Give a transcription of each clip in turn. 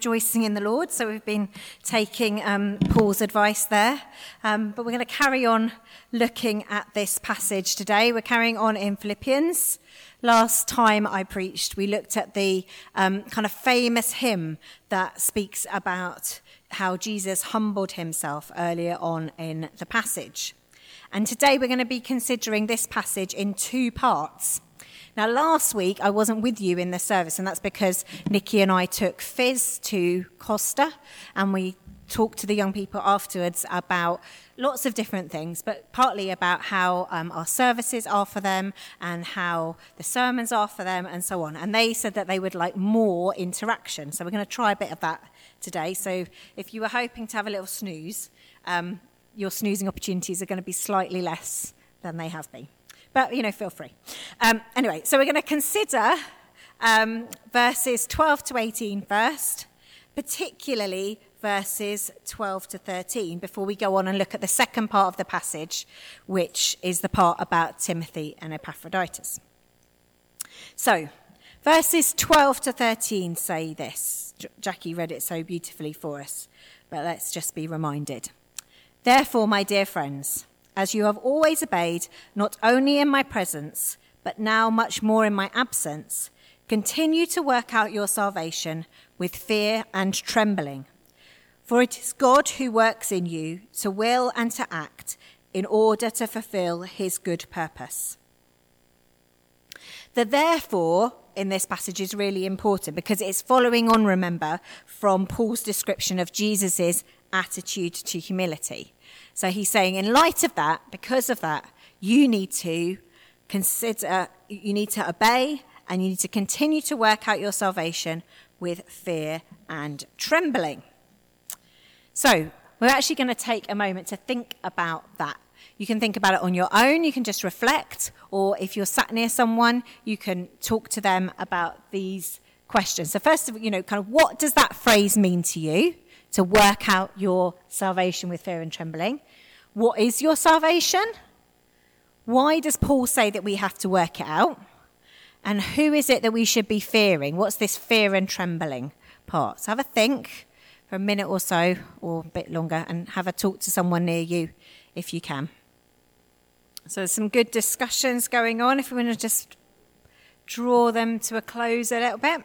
Rejoicing in the Lord. So we've been taking Paul's advice there, but we're going to carry on looking at this passage today. We're carrying on in Philippians. Last time I preached, we looked at the kind of famous hymn that speaks about how Jesus humbled himself earlier on in the passage. And today we're going to be considering this passage in two parts. Now, last week, I wasn't with you in the service, and that's because Nikki and I took Fizz to Costa, and we talked to the young people afterwards about lots of different things, but partly about how our services are for them and how the sermons are for them and so on. And they said that they would like more interaction, so we're going to try a bit of that today. So if you were hoping to have a little snooze, your snoozing opportunities are going to be slightly less than they have been. But, feel free. Anyway, so we're going to consider verses 12 to 18 first, particularly verses 12 to 13, before we go on and look at the second part of the passage, which is the part about Timothy and Epaphroditus. So, verses 12 to 13 say this. Jackie read it so beautifully for us, but let's just be reminded. Therefore, my dear friends, as you have always obeyed, not only in my presence, but now much more in my absence, continue to work out your salvation with fear and trembling. For it is God who works in you to will and to act in order to fulfill his good purpose. The therefore in this passage is really important because it's following on, remember, from Paul's description of Jesus' attitude to humility. So he's saying, in light of that, because of that, you need to consider, you need to obey, and you need to continue to work out your salvation with fear and trembling. So we're actually going to take a moment to think about that. You can think about it on your own, you can just reflect, or if you're sat near someone, you can talk to them about these questions. So first of all, kind of what does that phrase mean to you? To work out your salvation with fear and trembling. What is your salvation? Why does Paul say that we have to work it out? And who is it that we should be fearing? What's this fear and trembling part? So have a think for a minute or so, or a bit longer, and have a talk to someone near you if you can. So there's some good discussions going on. If we want to just draw them to a close a little bit.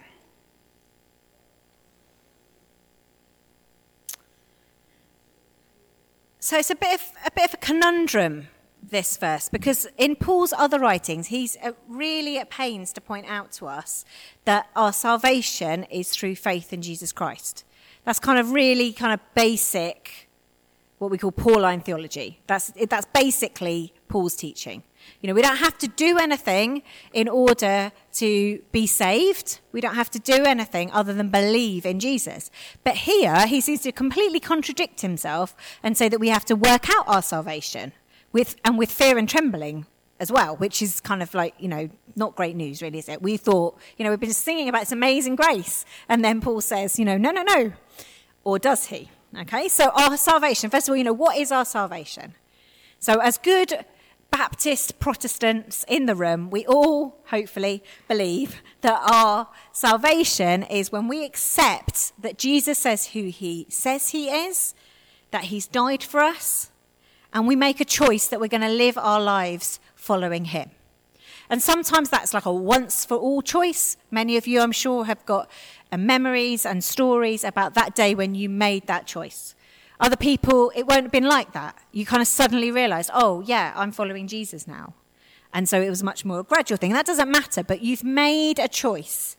So it's a bit of a conundrum, this verse, because in Paul's other writings, he's really at pains to point out to us that our salvation is through faith in Jesus Christ. That's kind of really kind of basic, what we call Pauline theology. That's basically Paul's teaching. We don't have to do anything in order to be saved. We don't have to do anything other than believe in Jesus. But here, he seems to completely contradict himself and say that we have to work out our salvation with fear and trembling as well, which is kind of like, not great news, really, is it? We thought, we've been singing about this amazing grace. And then Paul says, no. Or does he? Okay, so our salvation, first of all, what is our salvation? So as good Baptist Protestants in the room, we all hopefully believe that our salvation is when we accept that Jesus says who he says he is, that he's died for us, and we make a choice that we're going to live our lives following him. And sometimes that's like a once-for-all choice. Many of you, I'm sure, have got memories and stories about that day when you made that choice. Other people, it won't have been like that. You kind of suddenly realize, oh, yeah, I'm following Jesus now. And so it was much more a gradual thing. That doesn't matter, but you've made a choice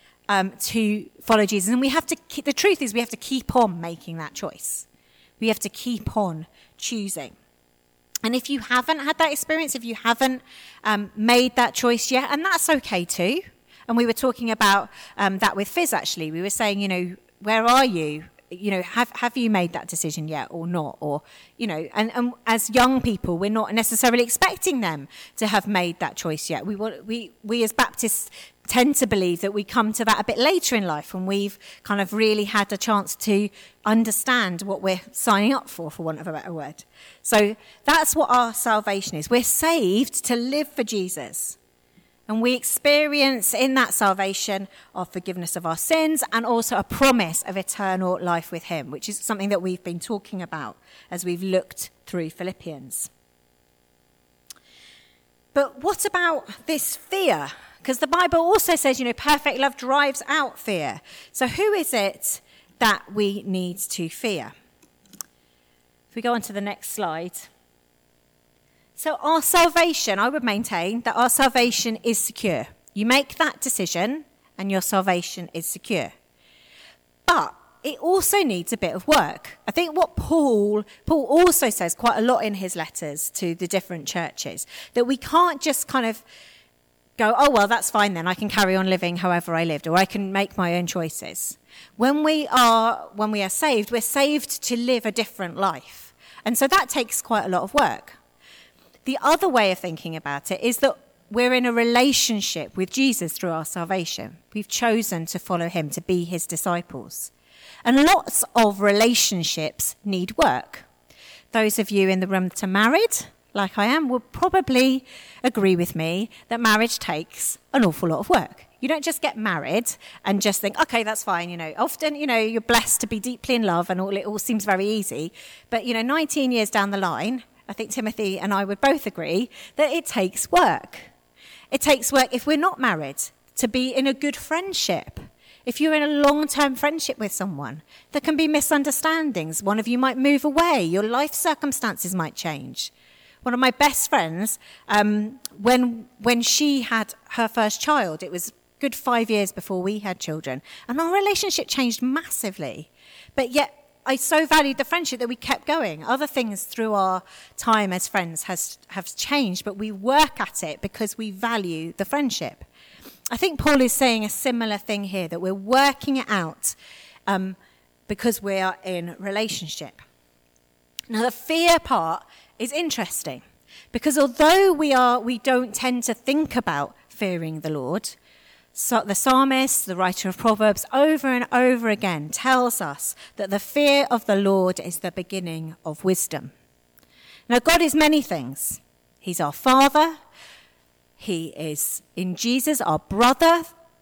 to follow Jesus. And the truth is we have to keep on making that choice. We have to keep on choosing. And if you haven't had that experience, if you haven't made that choice yet, and that's okay too. And we were talking about that with Fizz, actually. We were saying, where are you? Have you made that decision yet or not? Or, and as young people, we're not necessarily expecting them to have made that choice yet. We as Baptists tend to believe that we come to that a bit later in life when we've kind of really had a chance to understand what we're signing up for want of a better word. So that's what our salvation is. We're saved to live for Jesus. And we experience in that salvation our forgiveness of our sins and also a promise of eternal life with him, which is something that we've been talking about as we've looked through Philippians. But what about this fear? Because the Bible also says, perfect love drives out fear. So who is it that we need to fear? If we go on to the next slide. So our salvation, I would maintain that our salvation is secure. You make that decision and your salvation is secure. But it also needs a bit of work. I think what Paul also says quite a lot in his letters to the different churches, that we can't just kind of go, oh, well, that's fine then. I can carry on living however I lived, or I can make my own choices. When we are saved, we're saved to live a different life. And so that takes quite a lot of work. The other way of thinking about it is that we're in a relationship with Jesus through our salvation. We've chosen to follow him, to be his disciples. And lots of relationships need work. Those of you in the room that are married, like I am, will probably agree with me that marriage takes an awful lot of work. You don't just get married and just think, okay, that's fine. Often, you're blessed to be deeply in love and it all seems very easy. But, 19 years down the line, I think Timothy and I would both agree that it takes work. It takes work if we're not married to be in a good friendship. If you're in a long-term friendship with someone, there can be misunderstandings. One of you might move away. Your life circumstances might change. One of my best friends, when she had her first child, it was a good 5 years before we had children, and our relationship changed massively. But yet, I so valued the friendship that we kept going. Other things through our time as friends have changed, but we work at it because we value the friendship. I think Paul is saying a similar thing here, that we're working it out because we are in relationship. Now, the fear part is interesting because although we don't tend to think about fearing the Lord, so the psalmist, the writer of Proverbs, over and over again tells us that the fear of the Lord is the beginning of wisdom. Now, God is many things. He's our Father. He is, in Jesus, our brother.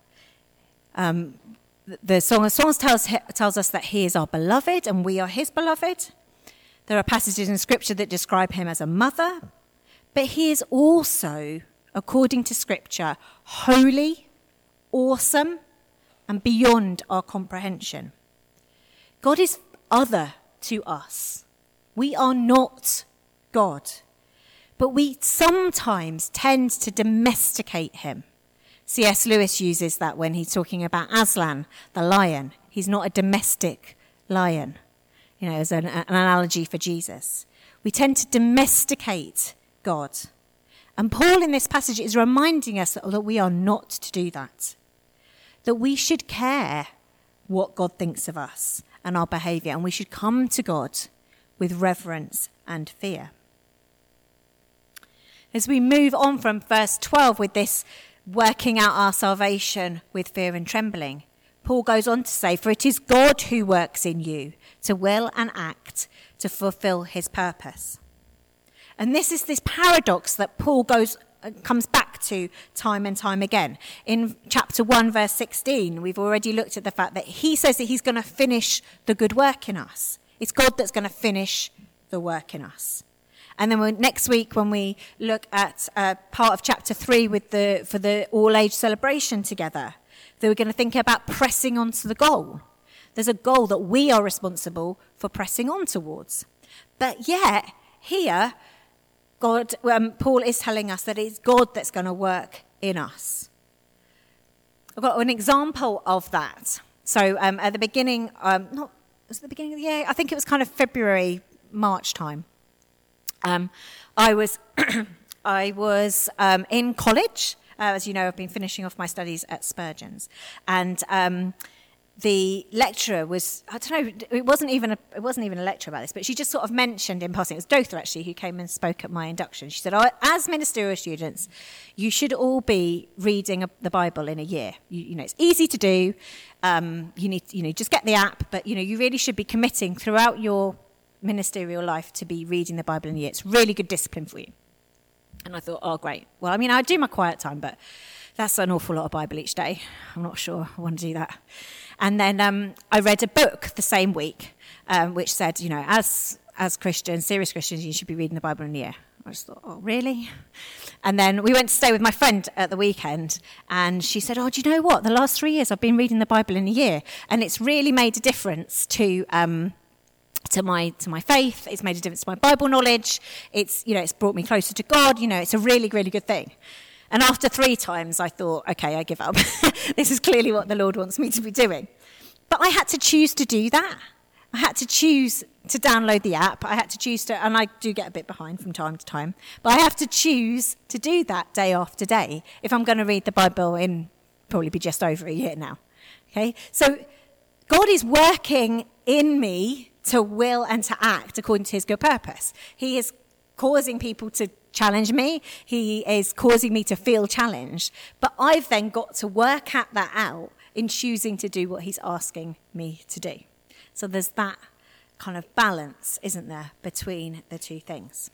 The Song of Songs tells us that he is our beloved and we are his beloved. There are passages in Scripture that describe him as a mother. But he is also, according to Scripture, holy, awesome, and beyond our comprehension. God is other to us. We are not God, but we sometimes tend to domesticate him. C.S. Lewis uses that when he's talking about Aslan, the lion. He's not a domestic lion, as an analogy for Jesus. We tend to domesticate God. And Paul in this passage is reminding us that we are not to do that. That we should care what God thinks of us and our behaviour, and we should come to God with reverence and fear. As we move on from verse 12 with this working out our salvation with fear and trembling, Paul goes on to say, "For it is God who works in you to will and act to fulfill his purpose." And this is this paradox that Paul comes back to time and time again. In chapter 1, verse 16, we've already looked at the fact that he says that he's going to finish the good work in us. It's God that's going to finish the work in us. And then next week, when we look at part of chapter 3 for the all-age celebration together, that we're going to think about pressing on to the goal. There's a goal that we are responsible for pressing on towards. But yet, here, Paul is telling us that it's God that's going to work in us. I've got an example of that. So at the beginning, was it the beginning of the year? I think it was kind of February, March time. I was in college. As you know, I've been finishing off my studies at Spurgeon's, and the lecturer was, I don't know, it wasn't even a lecture about this, but she just sort of mentioned in passing, it was Dotha actually who came and spoke at my induction. She said, as ministerial students, you should all be reading the Bible in a year. It's easy to do. You need, just get the app, but you really should be committing throughout your ministerial life to be reading the Bible in a year. It's really good discipline for you. And I thought, oh, great. Well, I mean, I do my quiet time, but that's an awful lot of Bible each day. I'm not sure I want to do that. And then I read a book the same week, which said, you know, as Christians, serious Christians, you should be reading the Bible in a year. I just thought, oh, really? And then we went to stay with my friend at the weekend, and she said, oh, do you know what? The last 3 years I've been reading the Bible in a year, and it's really made a difference to my faith. It's made a difference to my Bible knowledge. It's brought me closer to God. You know, it's a really, really good thing. And after 3 times, I thought, okay, I give up. This is clearly what the Lord wants me to be doing. But I had to choose to do that. I had to choose to download the app. I had to choose to, and I do get a bit behind from time to time, but I have to choose to do that day after day if I'm going to read the Bible in probably be just over a year now. Okay, so God is working in me to will and to act according to his good purpose. He is causing people to challenge me. He is causing me to feel challenged. But I've then got to work that out in choosing to do what he's asking me to do. So there's that kind of balance, isn't there, between the two things.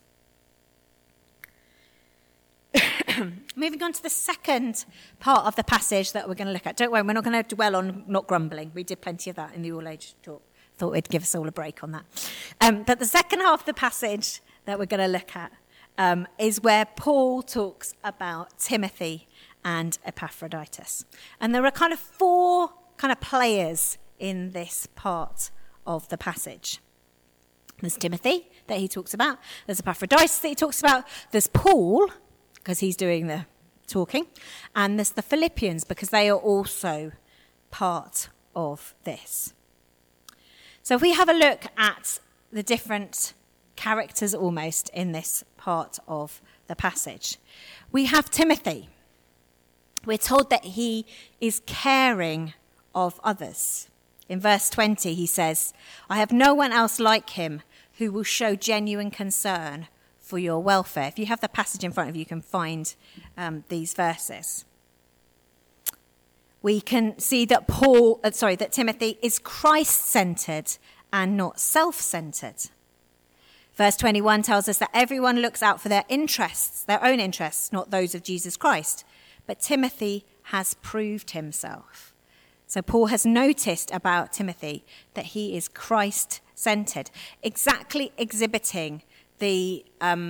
Moving on to the second part of the passage that we're going to look at. Don't worry, we're not going to dwell on not grumbling. We did plenty of that in the all-age talk. Thought we'd give us all a break on that. But the second half of the passage that we're going to look at is where Paul talks about Timothy and Epaphroditus. And there are kind of 4 kind of players in this part of the passage. There's Timothy that he talks about. There's Epaphroditus that he talks about. There's Paul, because he's doing the talking. And there's the Philippians, because they are also part of this. So if we have a look at the different characters almost in this part of the passage, we have Timothy. We're told that he is caring of others. In verse 20, he says, I have no one else like him who will show genuine concern for your welfare. If you have the passage in front of you, you can find these verses. We can see that that Timothy is Christ-centered and not self-centered. Verse 21 tells us that everyone looks out for their interests, their own interests, not those of Jesus Christ. But Timothy has proved himself. So Paul has noticed about Timothy that he is Christ-centered, exactly exhibiting the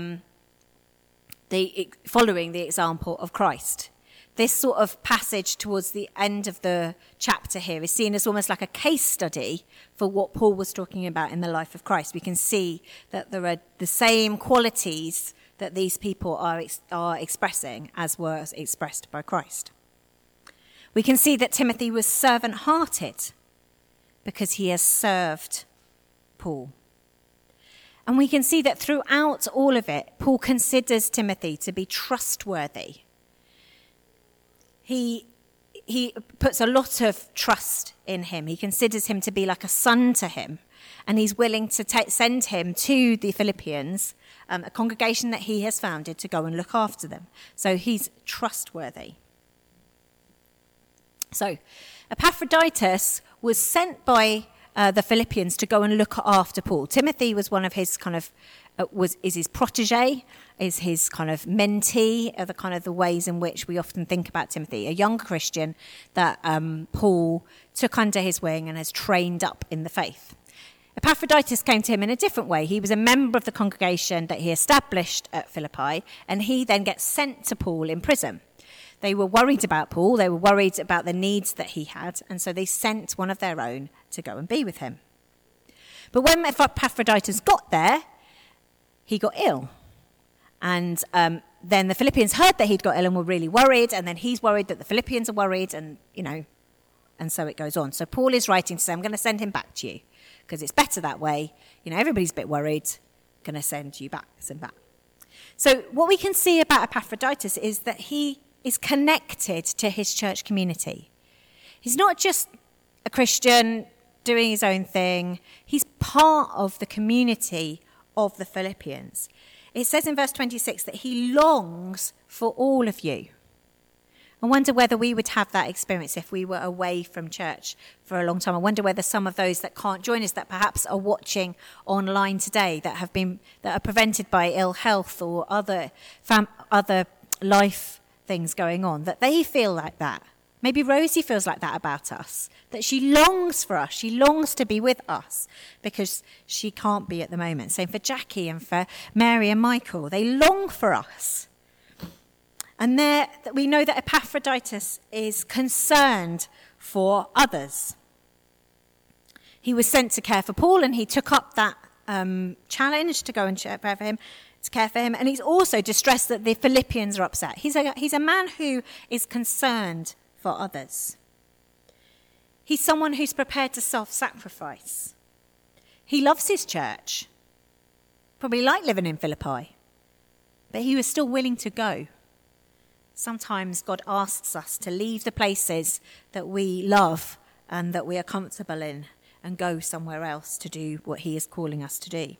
following the example of Christ. This sort of passage towards the end of the chapter here is seen as almost like a case study for what Paul was talking about in the life of Christ. We can see that there are the same qualities that these people are expressing as were expressed by Christ. We can see that Timothy was servant-hearted because he has served Paul. And we can see that throughout all of it, Paul considers Timothy to be trustworthy. He puts a lot of trust in him. He considers him to be like a son to him. And he's willing to send him to the Philippians, a congregation that he has founded, to go and look after them. So he's trustworthy. So Epaphroditus was sent by the Philippians to go and look after Paul. Timothy was one of his kind of, is his protege, is his kind of mentee, are the kind of the ways in which we often think about Timothy, a young Christian that Paul took under his wing and has trained up in the faith. Epaphroditus came to him in a different way. He was a member of the congregation that he established at Philippi, and he then gets sent to Paul in prison. They were worried about Paul. They were worried about the needs that he had, and so they sent one of their own to go and be with him. But when Epaphroditus got there, he got ill. And then the Philippians heard that he'd got ill and were really worried, and then he's worried that the Philippians are worried, and, and so it goes on. So Paul is writing to say, I'm going to send him back to you, because it's better that way. Everybody's a bit worried. I'm going to send you back, So what we can see about Epaphroditus is that he is connected to his church community. He's not just a Christian doing his own thing. He's part of the community of the Philippians. It says in verse 26 that he longs for all of you. I wonder whether we would have that experience if we were away from church for a long time. I wonder whether some of those that can't join us, that perhaps are watching online today, that are prevented by ill health or other life things going on, that they feel like that. Maybe Rosie feels like that about us, that she longs for us. She longs to be with us because she can't be at the moment. Same for Jackie and for Mary and Michael. They long for us. And we know that Epaphroditus is concerned for others. He was sent to care for Paul, and he took up that challenge to go and care for him. And he's also distressed that the Philippians are upset. He's a man who is concerned for others. He's someone who's prepared to self-sacrifice. He loves his church, probably liked living in Philippi, but he was still willing to go. Sometimes God asks us to leave the places that we love and that we are comfortable in and go somewhere else to do what he is calling us to do.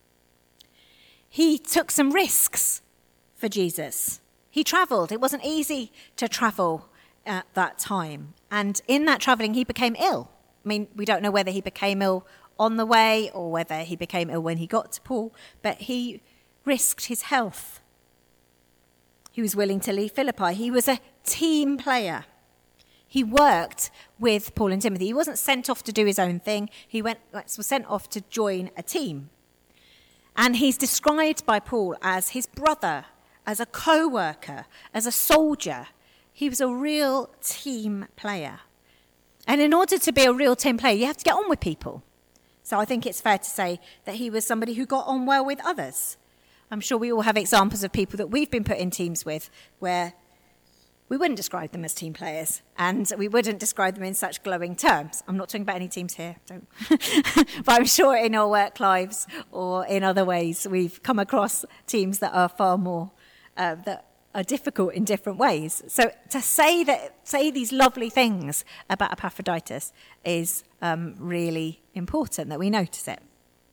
He took some risks for Jesus. He travelled. It wasn't easy to travel at that time. And in that travelling, he became ill. I mean, we don't know whether he became ill on the way or whether he became ill when he got to Paul, but he risked his health. He was willing to leave Philippi. He was a team player. He worked with Paul and Timothy. He wasn't sent off to do his own thing. He was sent off to join a team. And he's described by Paul as his brother, as a co-worker, as a soldier. He was a real team player. And in order to be a real team player, you have to get on with people. So I think it's fair to say that he was somebody who got on well with others. I'm sure we all have examples of people that we've been put in teams with where we wouldn't describe them as team players and we wouldn't describe them in such glowing terms. I'm not talking about any teams here, don't. But I'm sure in our work lives or in other ways we've come across teams that are far more, that are difficult in different ways. So to say these lovely things about Epaphroditus is really important that we notice it.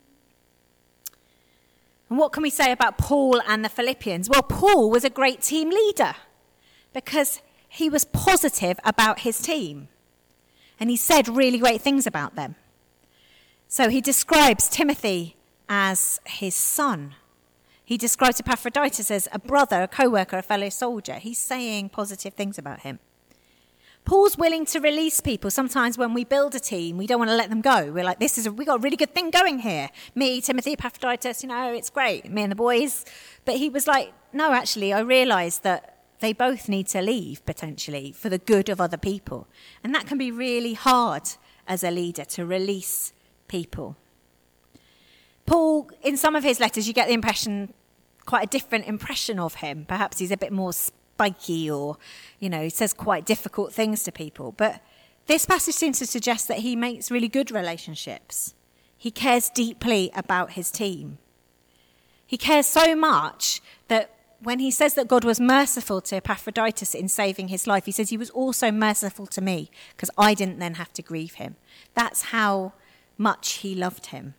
And what can we say about Paul and the Philippians? Well, Paul was a great team leader because he was positive about his team. And he said really great things about them. So he describes Timothy as his son. He describes Epaphroditus as a brother, a co-worker, a fellow soldier. He's saying positive things about him. Paul's willing to release people. Sometimes when we build a team, we don't want to let them go. We're like, we got a really good thing going here. Me, Timothy, Epaphroditus, it's great. Me and the boys. But he was like, no, actually, I realised that they both need to leave, potentially, for the good of other people. And that can be really hard as a leader, to release people. Paul, in some of his letters, you get the impression, quite a different impression of him. Perhaps he's a bit more spiky or, he says quite difficult things to people. But this passage seems to suggest that he makes really good relationships. He cares deeply about his team. He cares so much that when he says that God was merciful to Epaphroditus in saving his life, he says he was also merciful to me because I didn't then have to grieve him. That's how much he loved him.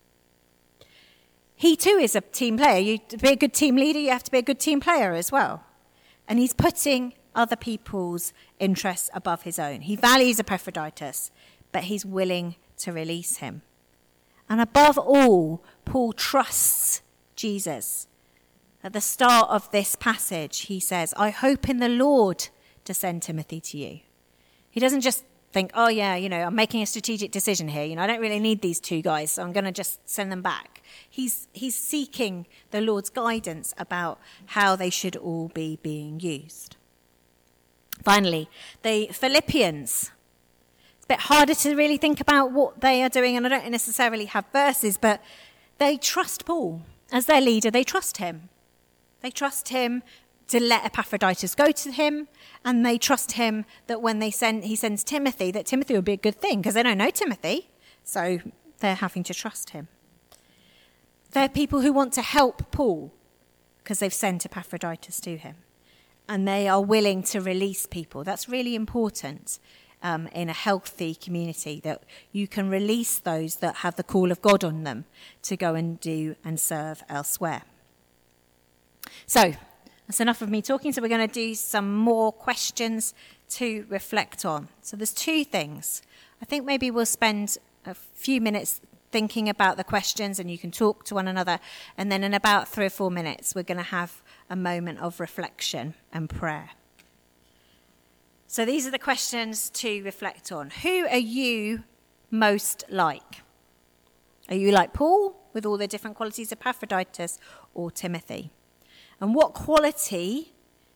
He too is a team player. To be a good team leader, you have to be a good team player as well. And he's putting other people's interests above his own. He values Epaphroditus, but he's willing to release him. And above all, Paul trusts Jesus. At the start of this passage, he says, I hope in the Lord to send Timothy to you. He doesn't just think, oh yeah, I'm making a strategic decision here. I don't really need these two guys, so I'm going to just send them back. He's seeking the Lord's guidance about how they should all be being used. Finally, the Philippians. It's a bit harder to really think about what they are doing, and I don't necessarily have verses, but they trust Paul. As their leader, they trust him. They trust him to let Epaphroditus go to him, and they trust him that when he sends Timothy, that Timothy will be a good thing, because they don't know Timothy, so they're having to trust him. They're people who want to help Paul, because they've sent Epaphroditus to him, and they are willing to release people. That's really important in a healthy community, that you can release those that have the call of God on them to go and do and serve elsewhere. So, That's enough of me talking, so we're going to do some more questions to reflect on. So there's two things. I think maybe we'll spend a few minutes thinking about the questions and you can talk to one another. And then in about 3 or 4 minutes, we're going to have a moment of reflection and prayer. So these are the questions to reflect on. Who are you most like? Are you like Paul with all the different qualities of Epaphroditus, or Timothy? And what quality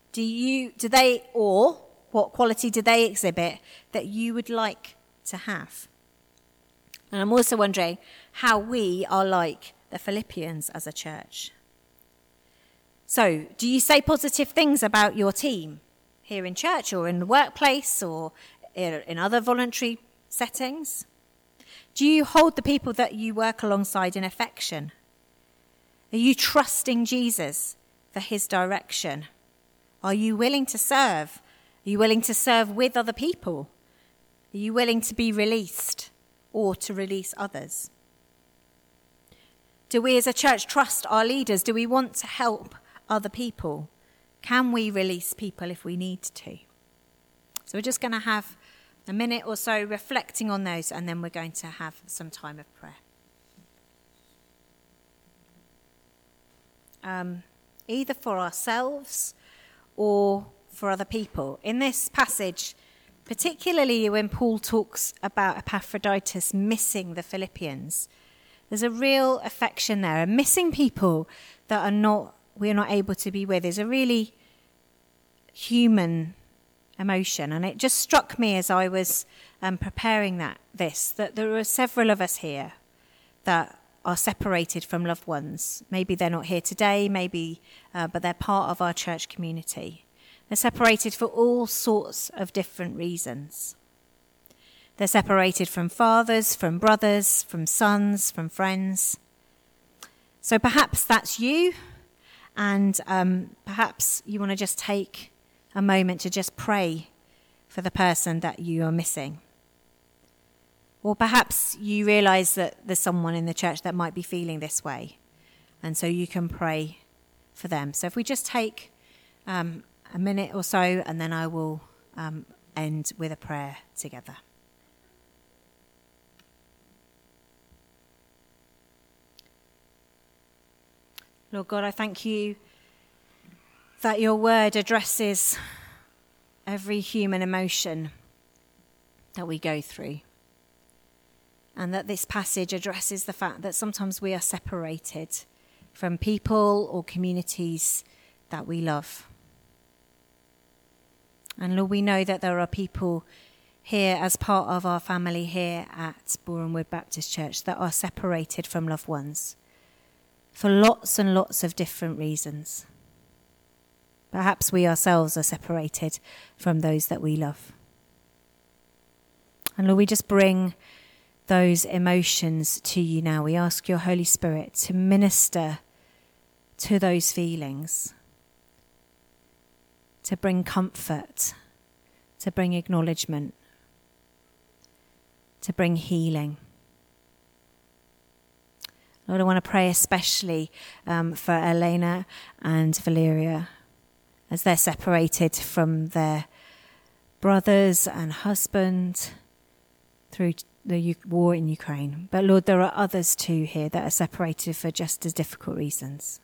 what quality do they exhibit that you would like to have? And I'm also wondering how we are like the Philippians as a church. So, do you say positive things about your team here in church or in the workplace or in other voluntary settings? Do you hold the people that you work alongside in affection? Are you trusting Jesus for his direction? Are you willing to serve? Are you willing to serve with other people? Are you willing to be released or to release others? Do we as a church trust our leaders? Do we want to help other people? Can we release people if we need to? So we're just going to have a minute or so reflecting on those, and then we're going to have some time of prayer. Either for ourselves or for other people. In this passage, particularly when Paul talks about Epaphroditus missing the Philippians, there's a real affection there. And missing people that we're not able to be with is a really human emotion. And it just struck me as I was preparing that there are several of us here that are separated from loved ones. Maybe they're not here today, but they're part of our church community. They're separated for all sorts of different reasons. They're separated from fathers, from brothers, from sons, from friends. So perhaps that's you, and perhaps you want to just take a moment to just pray for the person that you are missing. Or perhaps you realise that there's someone in the church that might be feeling this way, and so you can pray for them. So if we just take a minute or so, and then I will end with a prayer together. Lord God, I thank you that your word addresses every human emotion that we go through. And that this passage addresses the fact that sometimes we are separated from people or communities that we love. And Lord, we know that there are people here as part of our family here at Borehamwood Baptist Church that are separated from loved ones for lots and lots of different reasons. Perhaps we ourselves are separated from those that we love. And Lord, we just bring those emotions to you now. We ask your Holy Spirit to minister to those feelings, to bring comfort, to bring acknowledgement, to bring healing. Lord, I want to pray especially for Elena and Valeria as they're separated from their brothers and husband through the war in Ukraine. But Lord, there are others too here that are separated for just as difficult reasons.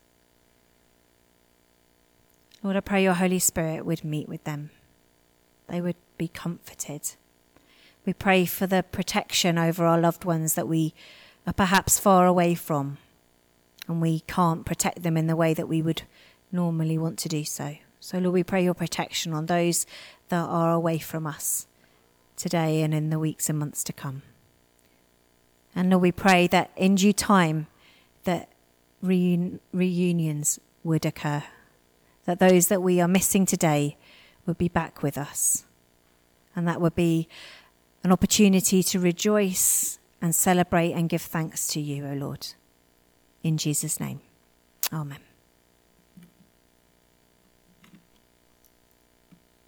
Lord, I pray your Holy Spirit would meet with them. They would be comforted. We pray for the protection over our loved ones that we are perhaps far away from, and we can't protect them in the way that we would normally want to do so. So Lord, we pray your protection on those that are away from us today and in the weeks and months to come. And Lord, we pray that in due time that reunions would occur, that those that we are missing today would be back with us. And that would be an opportunity to rejoice and celebrate and give thanks to you, O Lord. In Jesus' name, amen.